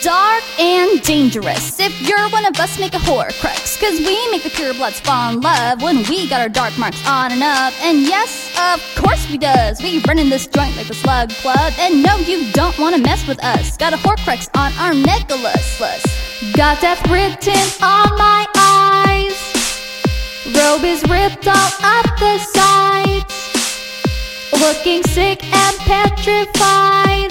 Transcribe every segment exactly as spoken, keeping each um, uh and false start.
dark and dangerous. If you're one of us, make a Horcrux, cause we make the pure bloods fall in love when we got our dark marks on and up. And yes, of course we does. We running this joint like the Slug Club. And no, you don't wanna mess with us. Got a Horcrux on our necklace. Got death written on my eyes. Robe is ripped all up the sides. Looking sick and petrified.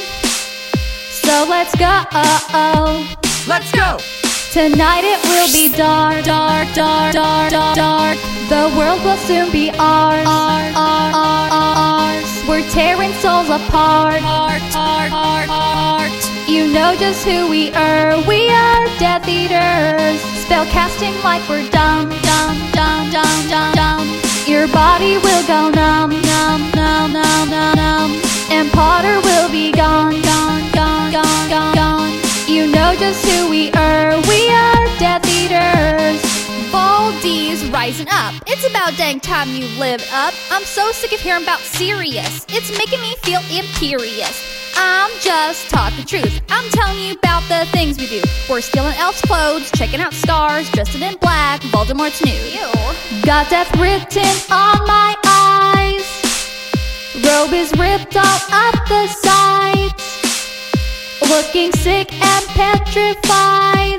So let's go. Let's go! Tonight it will be dark, dark, dark, dark, dark, dark. The world will soon be ours, ours, ours, ours, ours. We're tearing souls apart, heart, heart, heart, heart. You know just who we are. We are Death Eaters. Spell casting like we're dumb, dumb, dumb, dumb, dumb, dumb. Your body will go numb, numb, numb, numb, numb, numb. And Potter will be gone, gone, gone, gone, gone, gone. You know just who we are. We are Death Eaters. Baldi's rising up. It's about dang time you live up. I'm so sick of hearing about Sirius. It's making me feel imperious. I'm just talking truth. I'm telling you about the things we do. We're stealing elf's clothes, checking out scars, dressed in black, Voldemort's nude. Ew. Got death written on my eyes. Robe is ripped all up the sides. Looking sick and petrified.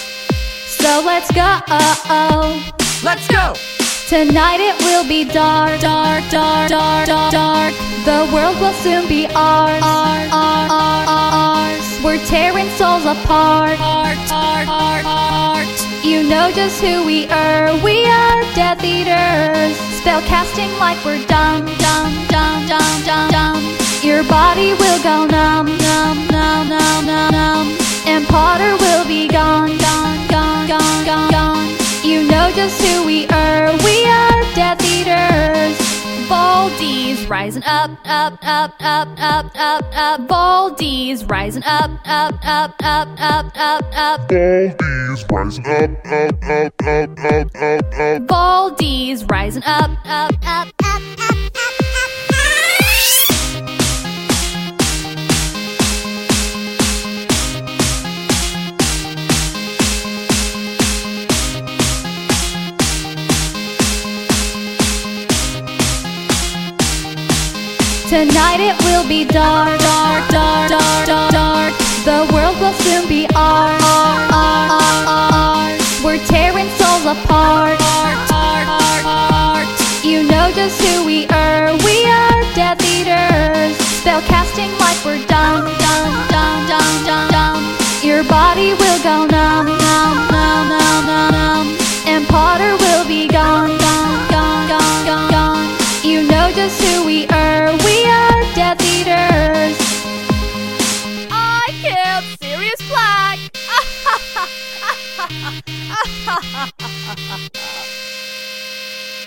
So let's go. Let's go! Tonight it will be dark, dark, dark, dark, dark, dark. The world will soon be ours, ours, ours, ours, ours. We're tearing souls apart, heart, heart, heart, heart. You know just who we are. We are Death Eaters. Spell casting like we're dumb, dumb, dumb, dumb, dumb, dumb. Your body will go numb, numb, numb, numb, numb, numb. And Potter will be gone, gone, gone, gone, gone, gone. You know just who we are. We are Death Eaters. Baldi's rising up, up, up, up, up, up, up. Baldi's rising up, up, up, up, up, up, up. Baldi's rising up, up, up, up, up, up, up. Baldi's rising up, up, up, up, up, up, up. Tonight it will be dark, dark, dark, dark, dark, dark. The world will soon be ours, ours, ours, ours. We're tearing souls apart, heart, heart, heart, heart. You know just who we are. We are Death Eaters. Spell casting like we're dumb, dumb, dumb, dumb, dumb, dumb. Your body will go numb, numb, numb, numb, numb, numb. And Potter will be gone, gone, gone, gone, gone, gone. You know just who we are. We are Death Eaters. I killed Sirius Black.